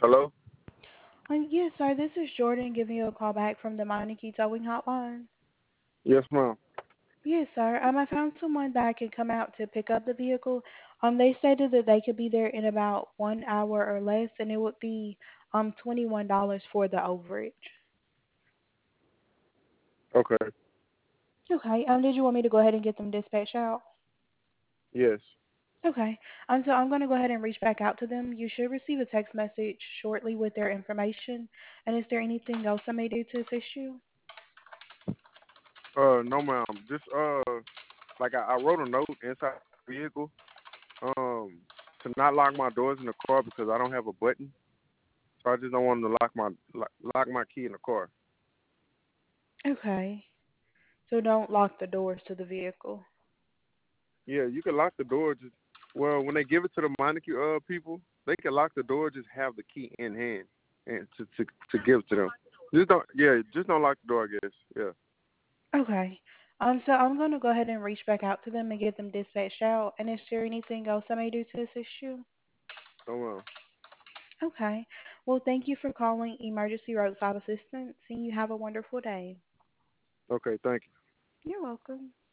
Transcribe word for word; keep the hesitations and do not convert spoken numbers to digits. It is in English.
Hello? Um, yes, sir. This is Jordan giving you a call back from the Meineke Towing Hotline. Yes, ma'am. Yes, sir. Um, I found someone that can come out to pick up the vehicle. Um, they stated that they could be there in about one hour or less, and it would be um twenty-one dollars for the overage. Okay. Okay. Um, did you want me to go ahead and get them dispatched out? Yes. Okay. Um, so I'm going to go ahead and reach back out to them. You should receive a text message shortly with their information. And is there anything else I may do to assist you? Uh, no, ma'am. Just uh, like I, I wrote a note inside the vehicle, um, to not lock my doors in the car because I don't have a button. So I just don't want them to lock my lock, lock my key in the car. Okay. So don't lock the doors to the vehicle. Yeah, you can lock the door. Just well, when they give it to the Montague uh people, they can lock the door. Just have the key in hand and to to to give to them. Just don't. Yeah, just don't lock the door. I guess. Yeah. Okay. Um, so I'm going to go ahead and reach back out to them and get them dispatched out. And is there anything else I may do to assist you? No, ma'am. Okay. Well, thank you for calling Emergency Roadside Assistance, and you have a wonderful day. Okay. Thank you. You're welcome.